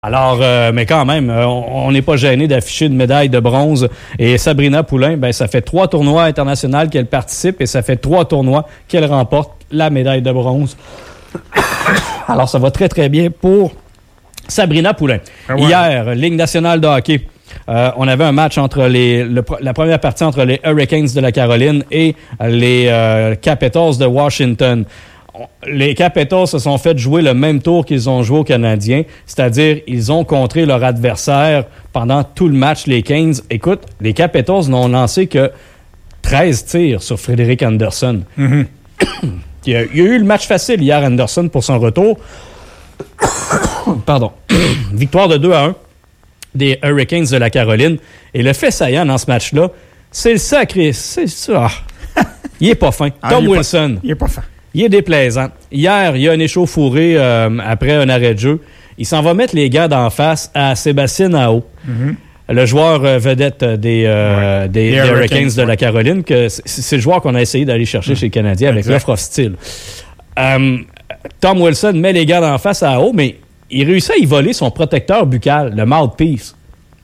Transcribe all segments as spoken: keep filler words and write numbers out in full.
Alors, euh, mais quand même, euh, on n'est pas gêné d'afficher une médaille de bronze. Et Sabrina Poulain, ben ça fait trois tournois internationaux qu'elle participe et ça fait trois tournois qu'elle remporte la médaille de bronze. Alors, ça va très, très bien pour Sabrina Poulain. Ah ouais. Hier, Ligue nationale de hockey. Euh, on avait un match entre les le, la première partie entre les Hurricanes de la Caroline et les euh, Capitals de Washington. Les Capitals se sont fait jouer le même tour qu'ils ont joué aux Canadiens, c'est-à-dire ils ont contré leur adversaire pendant tout le match, les Canes. Écoute, les Capitals n'ont lancé que treize tirs sur Frédéric Anderson. Mm-hmm. il, y a, il y a eu le match facile hier, Anderson, pour son retour. Pardon. Victoire de deux à un des Hurricanes de la Caroline. Et le fait saillant dans ce match-là, c'est le sacré. C'est ça. Il est pas fin. Ah, Tom il Wilson. Pas, il est pas fin. Il est déplaisant. Hier, il y a un échauffouré euh, après un arrêt de jeu. Il s'en va mettre les gars d'en face à Sébastien Aho, mm-hmm. le joueur euh, vedette des, euh, ouais. des, des Hurricanes, Hurricanes de ouais. la Caroline. Que c'est, c'est le joueur qu'on a essayé d'aller chercher mm-hmm. chez les Canadiens avec exact. L'offre hostile. Euh, Tom Wilson met les gars d'en face à Aho, mais il réussit à y voler son protecteur buccal, le mouthpiece.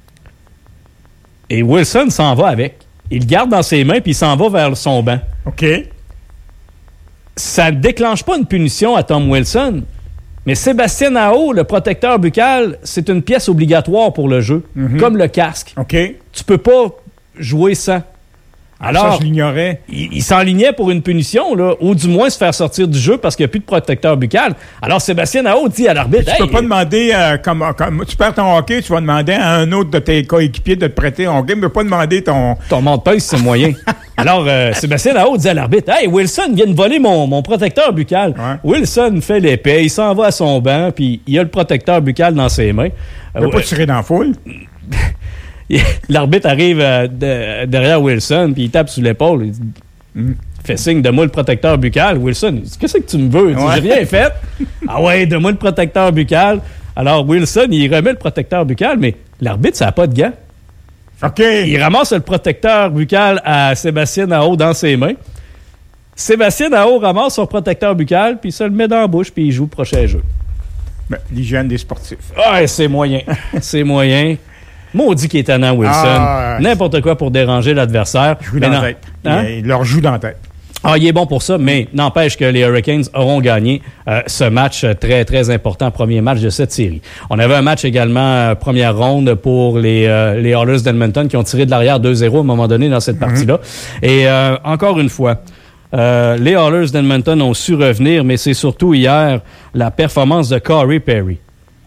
Et Wilson s'en va avec. Il le garde dans ses mains puis il s'en va vers son banc. OK. Ça ne déclenche pas une punition à Tom Wilson, mais Sébastien Aho, le protecteur buccal, c'est une pièce obligatoire pour le jeu, mm-hmm. comme le casque. OK. Tu peux pas jouer sans. Alors, ça, je l'ignorais. Il, il s'enlignait pour une punition, là, ou du moins se faire sortir du jeu parce qu'il n'y a plus de protecteur buccal. Alors, Sébastien Aho dit à l'arbitre... Tu hey, peux pas euh, demander, euh, comme, comme tu perds ton hockey, tu vas demander à un autre de tes coéquipiers de te prêter ton hockey, mais tu peux pas demander ton... Ton mouthpiece, c'est moyen. Alors, euh, Sébastien Aho dit à l'arbitre, « Hey, Wilson vient de voler mon, mon protecteur buccal. Ouais. » Wilson fait l'épée, il s'en va à son banc, puis il a le protecteur buccal dans ses mains. Il n'a euh, pas tiré dans la foule. L'arbitre arrive euh, de, derrière Wilson, puis il tape sur l'épaule. Il dit, mm. fait signe, donne-moi le protecteur buccal. Wilson, il dit, qu'est-ce que tu me veux? Il dit, ouais. J'ai rien fait. Ah ouais, donne-moi le protecteur buccal. Alors, Wilson, il remet le protecteur buccal, mais l'arbitre, ça n'a pas de gants. OK. Il ramasse le protecteur buccal à Sébastien Aho dans ses mains. Sébastien Aho ramasse son protecteur buccal, puis il se le met dans la bouche, puis il joue le prochain jeu. Ben, l'hygiène des sportifs. Ouais, c'est moyen. c'est moyen. Maudit qui est tannant, Wilson. Ah, n'importe quoi pour déranger l'adversaire. Joue dans la tête. Hein? Il, il leur joue dans la tête. Ah, il est bon pour ça, mais n'empêche que les Hurricanes auront gagné euh, ce match très, très important, premier match de cette série. On avait un match également, euh, première ronde pour les, euh, les Oilers d'Edmonton qui ont tiré de l'arrière deux zéro à un moment donné dans cette partie-là. Mm-hmm. Et euh, encore une fois, euh, les Oilers d'Edmonton ont su revenir, mais c'est surtout hier la performance de Corey Perry.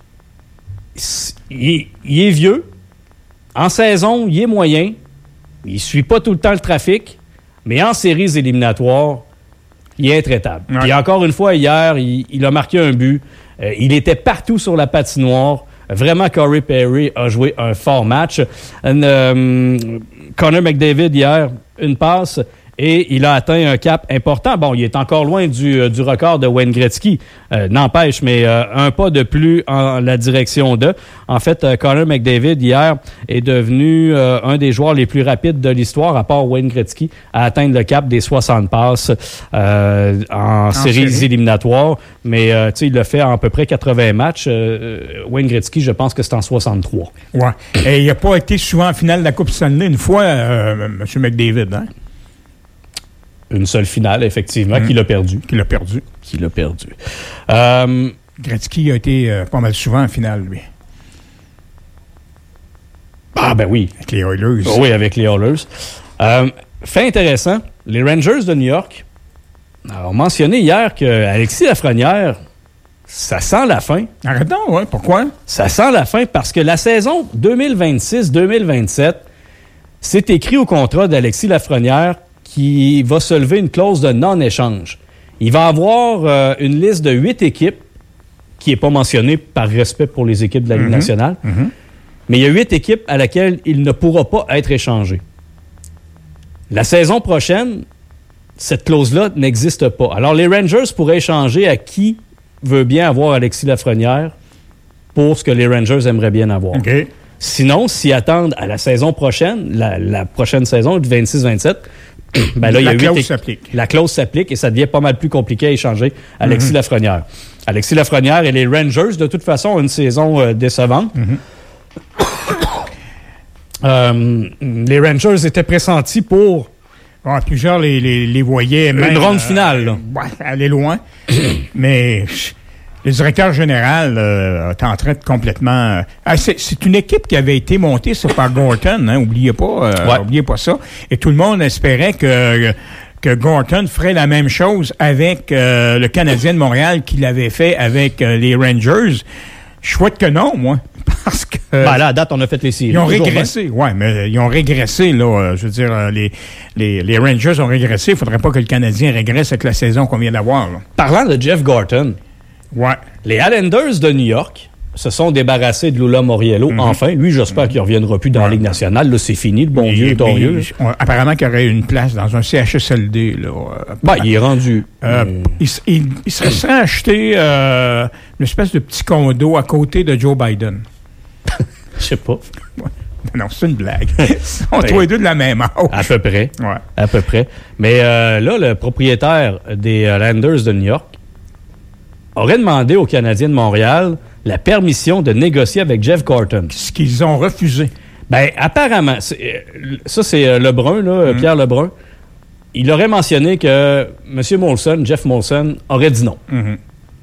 Il, il est vieux. En saison, il est moyen. Il ne suit pas tout le temps le trafic. Mais en séries éliminatoires, il est intraitable. Ouais. Puis encore une fois, hier, il, il a marqué un but. Euh, il était partout sur la patinoire. Vraiment, Corey Perry a joué un fort match. Euh, Connor McDavid, hier, une passe. Et il a atteint un cap important. Bon, il est encore loin du, du record de Wayne Gretzky. Euh, n'empêche, mais euh, un pas de plus en la direction de. En fait, euh, Connor McDavid, hier, est devenu euh, un des joueurs les plus rapides de l'histoire, à part Wayne Gretzky, à atteindre le cap des soixante passes euh, en, en séries série. éliminatoires. Mais, euh, tu sais, il l'a fait en à peu près quatre-vingts matchs. Euh, Wayne Gretzky, je pense que c'est en soixante-trois. Ouais. Et il n'a pas été souvent en finale de la Coupe Stanley une fois, euh, M. McDavid, hein? Une seule finale, effectivement, mmh. qu'il a perdu. Qu'il a perdu. Qu'il a perdu. Euh, Gretzky a été euh, pas mal souvent en finale, lui. Ah, ben oui. Avec les Oilers. Oh, oui, avec les Oilers. Euh, fait intéressant, les Rangers de New York ont mentionné hier qu'Alexis Lafrenière, ça sent la fin. Arrête donc, ouais. Pourquoi? Ça sent la fin parce que la saison deux mille vingt-six deux mille vingt-sept, c'est écrit au contrat d'Alexis Lafrenière qui va se lever une clause de non-échange. Il va avoir euh, une liste de huit équipes qui n'est pas mentionnée par respect pour les équipes de la Ligue mm-hmm. nationale, mm-hmm. mais il y a huit équipes à laquelle il ne pourra pas être échangé. La saison prochaine, cette clause-là n'existe pas. Alors, les Rangers pourraient échanger à qui veut bien avoir Alexis Lafrenière pour ce que les Rangers aimeraient bien avoir. Okay. Sinon, s'ils attendent à la saison prochaine, la, la prochaine saison de vingt-six vingt-sept, ben là, il y a la clause huit, s'applique. La clause s'applique et ça devient pas mal plus compliqué à échanger Alexis Mm-hmm. Lafrenière. Alexis Lafrenière et les Rangers, de toute façon, ont une saison euh, décevante. Mm-hmm. euh, les Rangers étaient pressentis pour... Bon, plusieurs les, les, les voyaient même... Une ronde finale, là. Euh, ouais, aller loin. Mais... Le directeur général euh, est en train de complètement... Euh, c'est, c'est une équipe qui avait été montée ça, par Gorton, hein, oubliez pas, euh, ouais. oubliez pas ça. Et tout le monde espérait que, que Gorton ferait la même chose avec euh, le Canadien de Montréal qu'il avait fait avec euh, les Rangers. Je souhaite que non, moi. Parce que... Euh, ben là, à date, on a fait les séries. Ils ont régressé, oui, mais ils ont régressé, là. Euh, je veux dire, euh, les, les, les Rangers ont régressé. Il ne faudrait pas que le Canadien régresse avec la saison qu'on vient d'avoir, là. Parlant de Jeff Gorton... Ouais. Les Islanders de New York se sont débarrassés de Lula Moriello. Mm-hmm. Enfin, lui, j'espère mm-hmm. qu'il ne reviendra plus dans ouais. la Ligue nationale. Là, c'est fini, le bon et, vieux victorieux. Apparemment qu'il y aurait une place dans un C H S L D. Là, euh, ben, il est rendu. Euh, mm. il, il, il se serait acheté euh, une espèce de petit condo à côté de Joe Biden. Je sais pas. Non, c'est une blague. Ils sont tous les deux de la même âge. À peu près. Ouais. À peu près. Mais euh, là, le propriétaire des Islanders de New York aurait demandé aux Canadiens de Montréal la permission de négocier avec Jeff Gorton. Ce qu'ils ont refusé. Bien, apparemment, c'est, ça c'est Lebrun, là, mm. Pierre Lebrun. Il aurait mentionné que M. Molson, Jeff Molson, aurait dit non. Mm-hmm.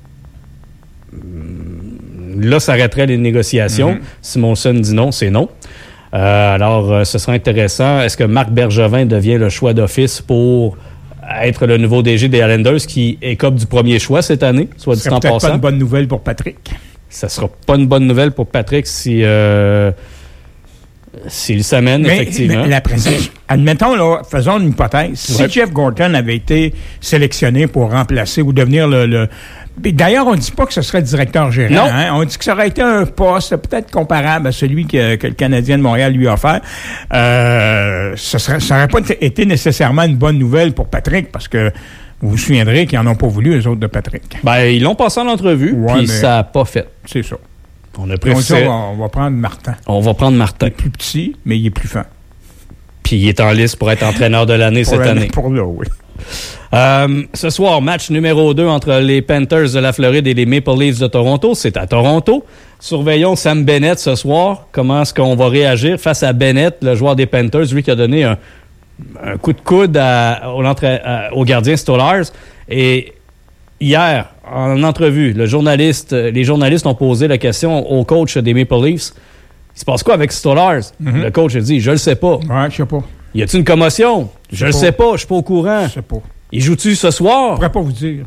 Là, ça arrêterait les négociations. Mm-hmm. Si Molson dit non, c'est non. Euh, alors, euh, ce serait intéressant. Est-ce que Marc Bergevin devient le choix d'office pour... être le nouveau D G des Islanders qui écope du premier choix cette année, soit dit en passant. C'est pas une bonne nouvelle pour Patrick. Ça sera pas une bonne nouvelle pour Patrick si euh, s'il s'amène, mais, effectivement. Mais la présence, admettons, là, faisons une hypothèse. Ouais. Si Jeff Gorton avait été sélectionné pour remplacer ou devenir le... le d'ailleurs, on ne dit pas que ce serait le directeur gérant. Hein? On dit que ça aurait été un poste peut-être comparable à celui que, que le Canadien de Montréal lui a offert. Euh, ça n'aurait pas été nécessairement une bonne nouvelle pour Patrick parce que vous vous souviendrez qu'ils n'en ont pas voulu, eux autres, de Patrick. Ben, ils l'ont passé en entrevue, ouais, puis ça n'a pas fait. C'est ça. On a préféré... on, on va prendre Martin. On va prendre Martin. Il est plus petit, mais il est plus fin. Puis il est en liste pour être entraîneur de l'année cette l'année, année. Pour là, oui. Euh, ce soir, match numéro deux entre les Panthers de la Floride et les Maple Leafs de Toronto. C'est à Toronto. Surveillons Sam Bennett ce soir. Comment est-ce qu'on va réagir face à Bennett, le joueur des Panthers, lui qui a donné un, un coup de coude à, au, à, au gardien Stolarz. Et hier, en entrevue, le journaliste, les journalistes ont posé la question au coach des Maple Leafs. Il se passe quoi avec Stolarz? Mm-hmm. Le coach a dit, je le sais pas. Ouais, je sais pas. Y a-t-il une commotion? Je le sais pas, je suis pas au courant. Je sais pas. Il joue-tu ce soir? Je pourrais pas vous dire.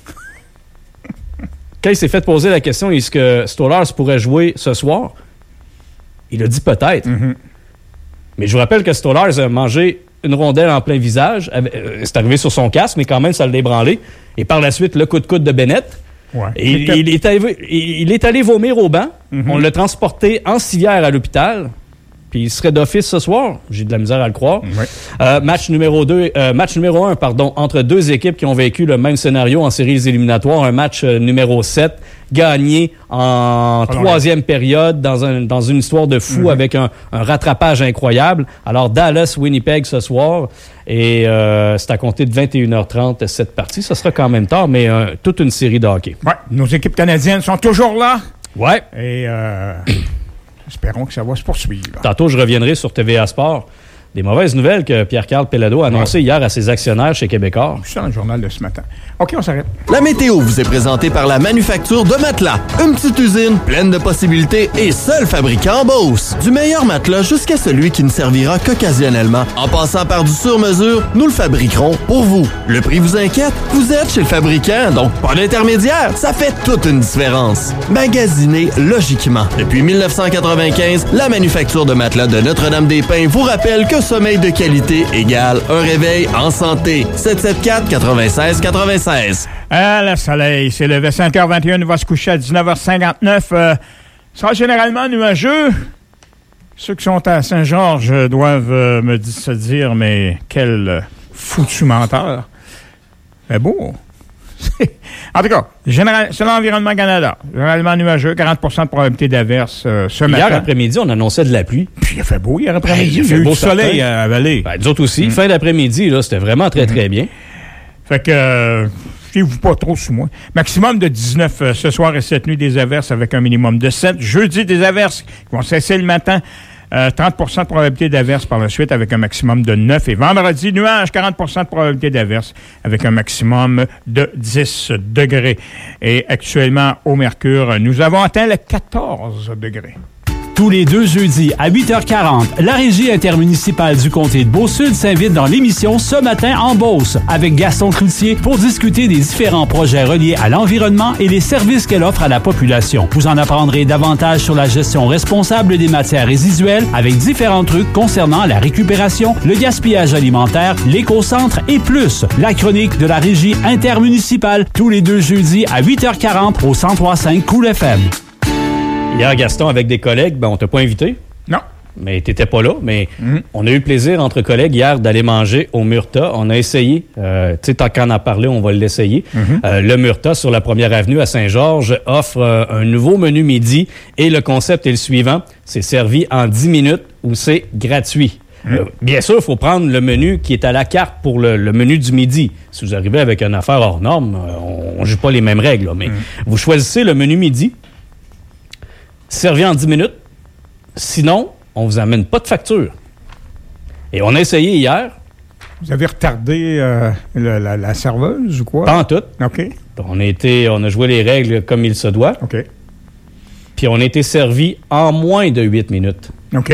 Quand il s'est fait poser la question, est-ce que Stolarz pourrait jouer ce soir? Il a dit peut-être. Mm-hmm. Mais je vous rappelle que Stolarz a mangé une rondelle en plein visage. C'est arrivé sur son casque, mais quand même, ça l'a ébranlé. Et par la suite, le coup de coude de Bennett. Ouais. Et il, il, est allé, il est allé vomir au banc. Mm-hmm. On l'a transporté en civière à l'hôpital. Puis il serait d'office ce soir. J'ai de la misère à le croire. Ouais. Euh, match numéro deux, euh, match numéro un, pardon, entre deux équipes qui ont vécu le même scénario en séries éliminatoires. Un match euh, numéro sept, gagné en Alors, troisième ouais. période dans, un, dans une histoire de fou mm-hmm. avec un, un rattrapage incroyable. Alors Dallas-Winnipeg ce soir. Et euh, c'est à compter de vingt et une heures trente cette partie. Ça sera quand même tard, mais euh, toute une série de hockey. Ouais, nos équipes canadiennes sont toujours là. Ouais. Et... Euh... Espérons que ça va se poursuivre. Tantôt, je reviendrai sur T V A Sport. Des mauvaises nouvelles que Pierre-Carl Pelado a annoncées ouais. hier à ses actionnaires chez Québécois. Je suis dans le journal de ce matin. OK, on s'arrête. La météo vous est présentée par la Manufacture de Matelas. Une petite usine pleine de possibilités et seul fabricant en Beauce. Du meilleur matelas jusqu'à celui qui ne servira qu'occasionnellement. En passant par du sur-mesure, nous le fabriquerons pour vous. Le prix vous inquiète? Vous êtes chez le fabricant, donc pas d'intermédiaire. Ça fait toute une différence. Magasinez logiquement. Depuis dix-neuf cent quatre-vingt-quinze, la Manufacture de Matelas de Notre-Dame-des-Pins vous rappelle que sommeil de qualité égale un réveil en santé. sept cent soixante-quatre, quatre-vingt-seize quatre-vingt-seize. Ah, le soleil s'est levé à cinq heures vingt et un. Il va se coucher à dix-neuf heures cinquante-neuf. Euh, sera généralement nuageux. Ceux qui sont à Saint-Georges doivent euh, me se dire, mais quel foutu menteur. Mais bon, En tout cas, général, c'est l'Environnement Canada. Généralement nuageux, quarante pour cent de probabilité d'averse euh, ce hier matin. Hier après-midi, on annonçait de la pluie. Puis il a fait beau hier après-midi. Hey, il a fait il y a eu beau du soleil à Vallée. Ben, nous autres aussi. Mm. Fin d'après-midi, là, c'était vraiment très, mm-hmm. très bien. Fait que... Euh, fiez-vous pas trop sous moi. Maximum de dix-neuf euh, ce soir et cette nuit, des averses avec un minimum de sept. Jeudi, des averses qui vont cesser le matin. Euh, trente pour cent de probabilité d'averse par la suite avec un maximum de neuf. Et vendredi, nuages, quarante pour cent de probabilité d'averse avec un maximum de dix degrés. Et actuellement, au Mercure, nous avons atteint les quatorze degrés. Tous les deux jeudis à huit heures quarante, la Régie intermunicipale du comté de Beauce-Sud s'invite dans l'émission Ce matin en Beauce avec Gaston Cloutier pour discuter des différents projets reliés à l'environnement et les services qu'elle offre à la population. Vous en apprendrez davantage sur la gestion responsable des matières résiduelles avec différents trucs concernant la récupération, le gaspillage alimentaire, l'éco-centre et plus. La chronique de la Régie intermunicipale tous les deux jeudis à huit heures quarante au cent trois virgule cinq Cool F M. Hier, Gaston, avec des collègues, ben, on t'a pas invité. Non. Mais t'étais pas là. Mais mm-hmm. on a eu le plaisir, entre collègues, hier, d'aller manger au Murta. On a essayé. Euh, tu sais, tant qu'on en a parlé, on va l'essayer. Mm-hmm. Euh, le Murta, sur la première avenue à Saint-Georges, offre euh, un nouveau menu midi. Et le concept est le suivant. C'est servi en dix minutes ou c'est gratuit. Mm. Euh, bien sûr, il faut prendre le menu qui est à la carte pour le, le menu du midi. Si vous arrivez avec une affaire hors norme, on ne joue pas les mêmes règles. Là, mais mm. vous choisissez le menu midi. Servi en dix minutes. Sinon, on vous amène pas de facture. Et on a essayé hier. Vous avez retardé euh, le, la, la serveuse ou quoi? Pas en tout. OK. On a, été, on a joué les règles comme il se doit. OK. Puis on a été servi en moins de huit minutes. OK.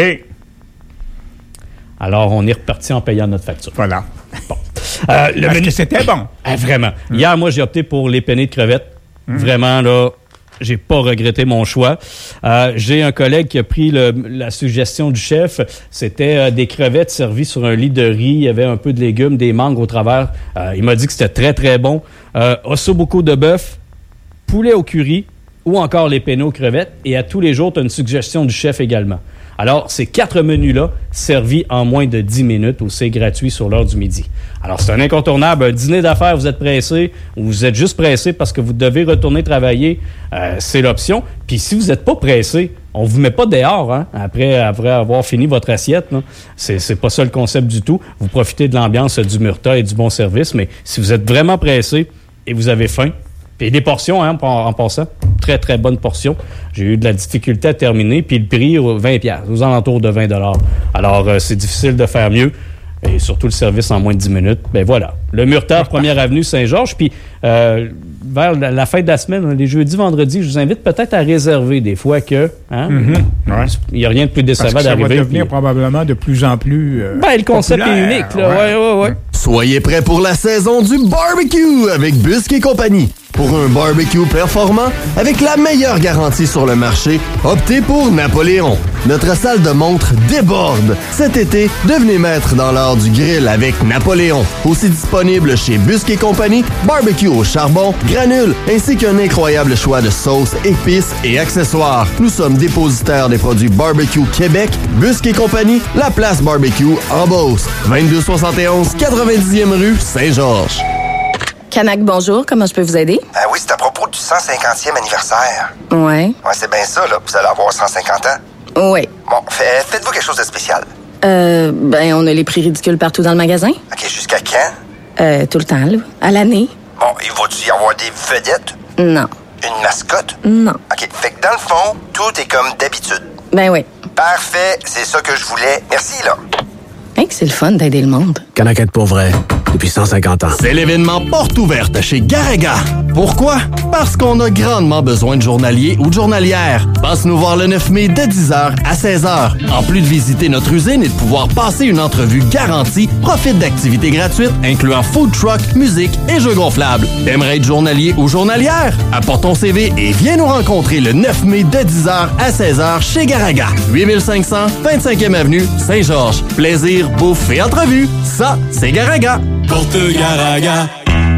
Alors, on est reparti en payant notre facture. Voilà. Bon. Euh, le Est-ce menu... que c'était bon? Ah, vraiment. Mm. Hier, moi, j'ai opté pour les penne de crevettes. Mm. Vraiment, là... J'ai pas regretté mon choix. Euh, j'ai un collègue qui a pris le, la suggestion du chef. C'était euh, des crevettes servies sur un lit de riz. Il y avait un peu de légumes, des mangues au travers. Euh, il m'a dit que c'était très, très bon. Euh, osso beaucoup de bœuf, poulet au curry ou encore les penne aux crevettes. Et à tous les jours, tu as une suggestion du chef également. Alors, ces quatre menus-là, servis en moins de dix minutes ou c'est gratuit sur l'heure du midi. Alors, c'est un incontournable. Un dîner d'affaires, vous êtes pressé ou vous êtes juste pressé parce que vous devez retourner travailler, euh, c'est l'option. Puis si vous n'êtes pas pressé, on vous met pas dehors hein, après, après avoir fini votre assiette. Là. C'est, c'est pas ça le concept du tout. Vous profitez de l'ambiance du Murta et du bon service, mais si vous êtes vraiment pressé et vous avez faim, puis des portions, hein, en, en passant. Très, très bonne portion. J'ai eu de la difficulté à terminer. Puis le prix, vingt dollars, aux alentours de vingt dollars. Alors, euh, c'est difficile de faire mieux. Et surtout le service en moins de dix minutes. Ben voilà. Le Murta, première avenue Saint-Georges. Puis, euh, vers la, la fin de la semaine, les jeudis, vendredis, je vous invite peut-être à réserver des fois que... Hein, mm-hmm. ouais. Il n'y a rien de plus décevant Parce que ça d'arriver. va devenir puis... probablement de plus en plus euh, Ben, le concept populaire. est unique. Là. Ouais, ouais, ouais. Soyez prêts pour la saison du barbecue avec Busque et compagnie. Pour un barbecue performant, avec la meilleure garantie sur le marché, optez pour Napoléon. Notre salle de montre déborde. Cet été, devenez maître dans l'art du grill avec Napoléon. Aussi disponible chez Busque et compagnie, barbecue au charbon, granules, ainsi qu'un incroyable choix de sauces, épices et accessoires. Nous sommes dépositaires des produits Barbecue Québec, Busque et compagnie, la place barbecue en Beauce. vingt-deux soixante et onze quatre-vingt-dixième rue Saint-Georges. Canac, bonjour. Comment je peux vous aider? Ah oui, c'est à propos du cent cinquantième anniversaire. Ouais. Ouais, c'est bien ça, là. Vous allez avoir cent cinquante ans. Ouais. Bon, fait, faites-vous quelque chose de spécial. Euh, ben, on a les prix ridicules partout dans le magasin. OK, jusqu'à quand? Euh, tout le temps, là. À l'année. Bon, il va-tu y avoir des vedettes? Non. Une mascotte? Non. OK, fait que dans le fond, tout est comme d'habitude. Ben oui. Parfait, c'est ça que je voulais. Merci, là. Hey, que c'est le fun d'aider le monde. Canaquette pour vrai, depuis cent cinquante ans. C'est l'événement porte ouverte chez Garaga. Pourquoi? Parce qu'on a grandement besoin de journaliers ou de journalières. Passe nous voir le neuf mai de dix heures à seize heures. En plus de visiter notre usine et de pouvoir passer une entrevue garantie, profite d'activités gratuites incluant food truck, musique et jeux gonflables. T'aimerais être journalier ou journalière? Apporte ton C V et viens nous rencontrer le neuf mai de dix heures à seize heures chez Garaga. huit mille cinq cents vingt-cinquième avenue Saint-Georges. Plaisir, bouffe et entrevue. Ça, c'est Garaga. Porte Garaga.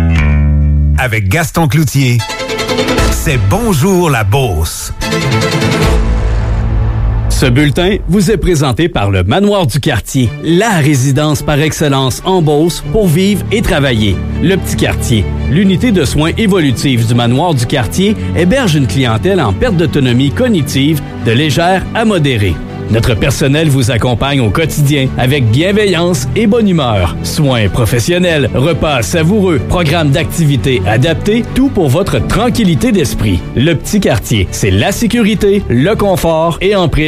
Avec Gaston Cloutier, c'est Bonjour la Beauce. Ce bulletin vous est présenté par le Manoir du Quartier, la résidence par excellence en Beauce pour vivre et travailler. Le Petit Quartier, l'unité de soins évolutifs du Manoir du Quartier, héberge une clientèle en perte d'autonomie cognitive de légère à modérée. Notre personnel vous accompagne au quotidien avec bienveillance et bonne humeur. Soins professionnels, repas savoureux, programmes d'activités adaptés, tout pour votre tranquillité d'esprit. Le Petit Quartier, c'est la sécurité, le confort et en prime